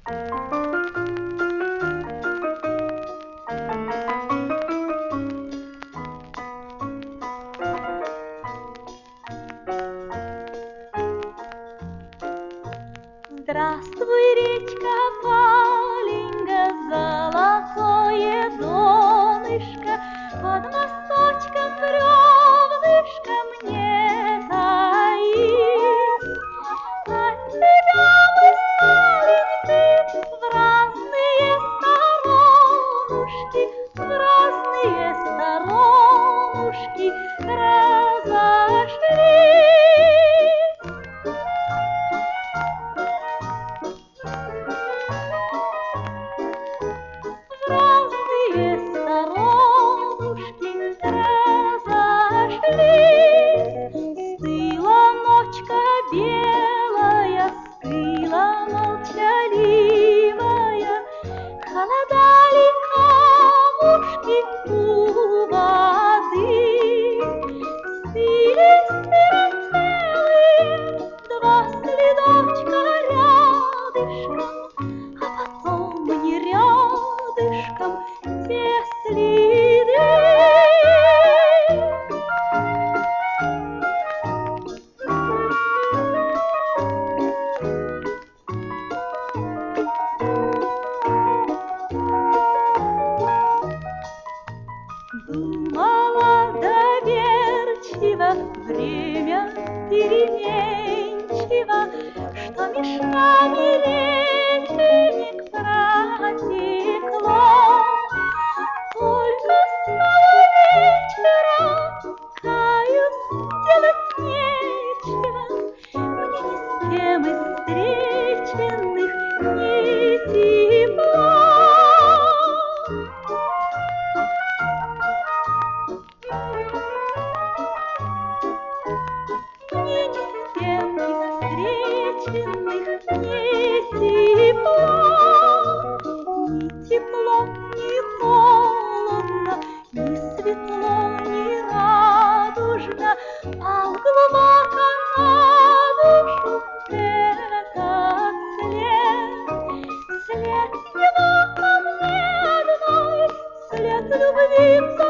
Здравствуй, речка Валенька, золотое донышко, под мосточком бревнышко мне таит. От тебя мы стали в разные сторонушки, в разные сторонушки разошлись. В разные сторонушки разошлись. Стыла ночка белая, стыла молчаливая, холодали камушки у воды. Стыли стыроцелые два следочка рядышком, а потом не рядышком те следы. Думала доверчиво, время переменчиво, что мешками реченек протекло. Только стало вечером, каюсь, делать нечего, мне ни с кем из встреченных не тепло. Мне ни с кем из встреченных не тепло. Ни тепло, ни холодно, ни светло, ни радужно, пал глубоко на душу этот след. След его ко мне одной, след любви.